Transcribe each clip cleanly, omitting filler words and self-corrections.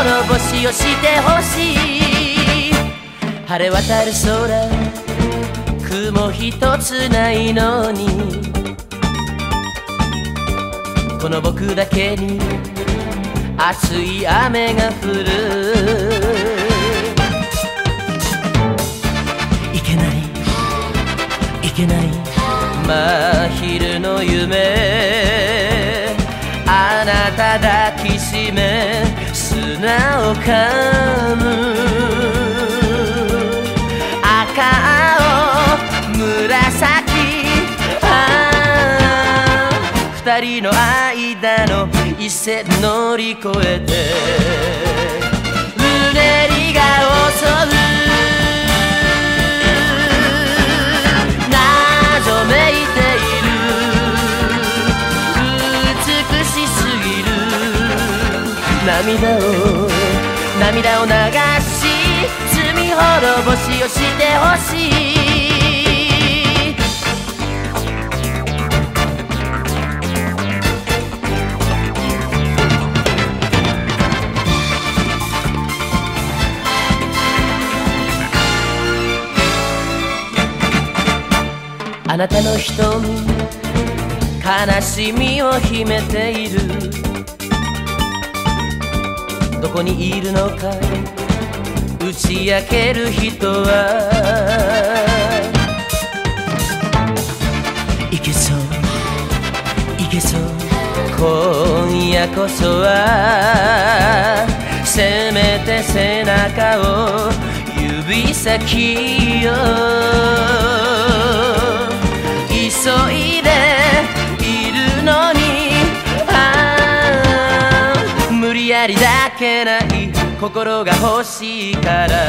滅ぼしをしてほしい。晴れ渡る空、雲一つないのに、この僕だけに熱い雨が降る。いけないいけない真昼の夢、あなた抱きしめ砂を噛む。赤青紫、二人の間の一線乗り越えてうねりが襲う。謎めいている、美しすぎる。涙を流し、罪滅ぼしをしてほしい。あなたの瞳、悲しみを秘めている。どこにいるのか打ち明ける人は。いけそういけそう、今夜こそは。せめて背中を指先よ、急いでいるのに、無理やりだけない心が欲しいから。渦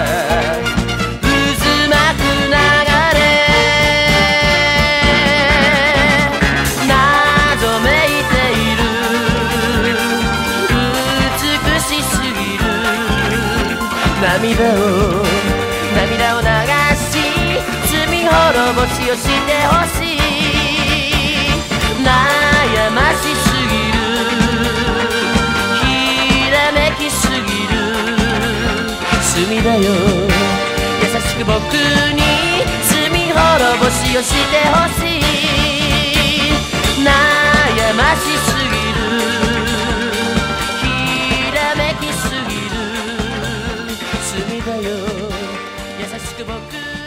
巻く流れ、謎めいている、美しすぎる。涙を流し、罪滅ぼしをしてほしい。悩ましすぎる、ひらめきすぎる。罪だよ、優しく僕に罪滅ぼしをしてほしい。悩ましすぎる、ひらめきすぎる。罪だよ、優しく僕に